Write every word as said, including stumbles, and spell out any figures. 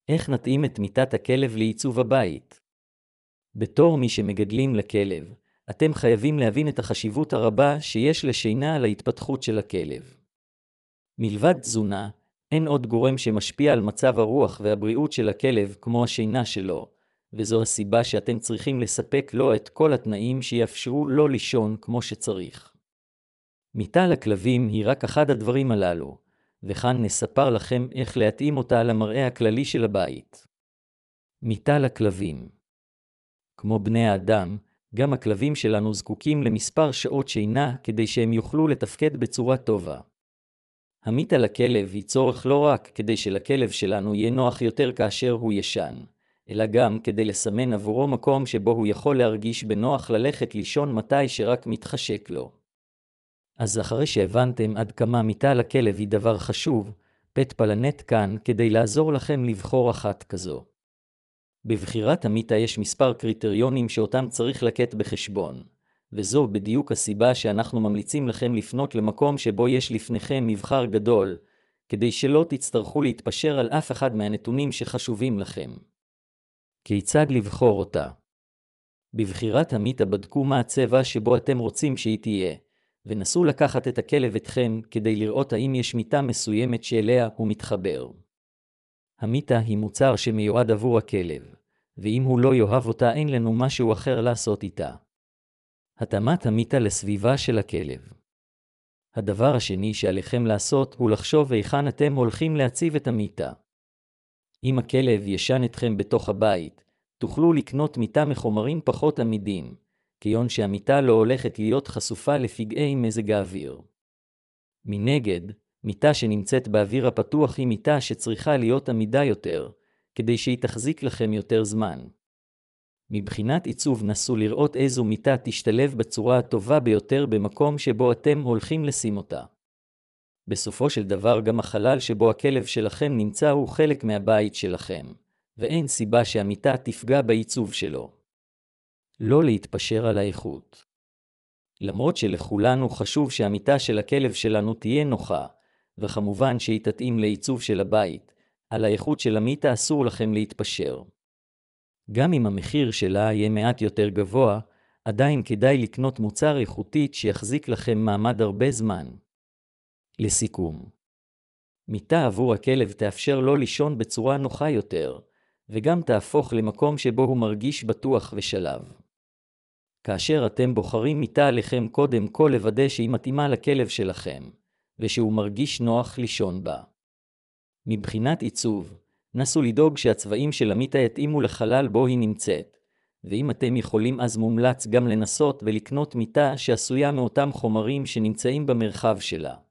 איך נתאים את מיטת הכלב לעיצוב הבית? בתור מי שמגדלים לכלב, אתם חייבים להבין את החשיבות הרבה שיש לשינה על ההתפתחות של הכלב. מלבד תזונה, אין עוד גורם שמשפיע על מצב הרוח והבריאות של הכלב כמו השינה שלו, וזו הסיבה שאתם צריכים לספק לו את כל התנאים שיאפשרו לו לישון כמו שצריך. מיטה לכלבים היא רק אחד הדברים הללו, וכאן נספר לכם איך להתאים אותה למראה הכללי של הבית. מיטה לכלבים. כמו בני האדם, גם הכלבים שלנו זקוקים למספר שעות שינה כדי שהם יוכלו לתפקד בצורה טובה. המיטה לכלב היא צורך לא רק כדי שלכלב שלנו יהיה נוח יותר כאשר הוא ישן, אלא גם כדי לסמן עבורו מקום שבו הוא יכול להרגיש בנוח ללכת לישון מתי שרק מתחשק לו. אז אחרי שהבנתם עד כמה מיטה לכלב היא דבר חשוב, פט פלנט כאן כדי לעזור לכם לבחור אחת כזו. בבחירת המיטה יש מספר קריטריונים שאותם צריך לקט בחשבון, וזו בדיוק הסיבה שאנחנו ממליצים לכם לפנות למקום שבו יש לפניכם מבחר גדול, כדי שלא תצטרכו להתפשר על אף אחד מהנתונים שחשובים לכם. כיצד לבחור אותה? בבחירת המיטה בדקו מה הצבע שבו אתם רוצים שהיא תהיה, ונסו לקחת את הכלב אתכם כדי לראות האם יש מיטה מסוימת שאליה הוא מתחבר. המיטה היא מוצר שמיועד עבור הכלב, ואם הוא לא יאהב אותה אין לנו משהו אחר לעשות איתה. התאמת המיטה לסביבה של הכלב. הדבר השני שעליכם לעשות הוא לחשוב היכן אתם הולכים להציב את המיטה. אם הכלב ישן אתכם בתוך הבית, תוכלו לקנות מיטה מחומרים פחות עמידים, כיון שהמיטה לא הולכת להיות חשופה לפגעי מזג האוויר. מנגד, מיטה שנמצאת באוויר הפתוח היא מיטה שצריכה להיות עמידה יותר, כדי שהיא תחזיק לכם יותר זמן. מבחינת עיצוב נסו לראות איזו מיטה תשתלב בצורה הטובה ביותר במקום שבו אתם הולכים לשים אותה. בסופו של דבר גם החלל שבו הכלב שלכם נמצא הוא חלק מהבית שלכם, ואין סיבה שהמיטה תפגע בעיצוב שלו. לא להתפשר על האיכות. למרות שלכולנו חשוב שהמיטה של הכלב שלנו תהיה נוחה, וכמובן שהיא תתאים לעיצוב של הבית, על האיכות של המיטה אסור לכם להתפשר. גם אם המחיר שלה יהיה מעט יותר גבוה, עדיין כדאי לקנות מוצר איכותית שיחזיק לכם מעמד הרבה זמן. לסיכום, מיטה עבור הכלב תאפשר לו לישון בצורה נוחה יותר, וגם תהפוך למקום שבו הוא מרגיש בטוח ושלב. כאשר אתם בוחרים מיטה עליכם קודם כל לוודא שהיא מתאימה לכלב שלכם, ושהוא מרגיש נוח לישון בה. מבחינת עיצוב, נסו לדאוג שהצבעים של המיטה יתאימו לחלל בו היא נמצאת, ואם אתם יכולים אז מומלץ גם לנסות ולקנות מיטה שעשויה מאותם חומרים שנמצאים במרחב שלה.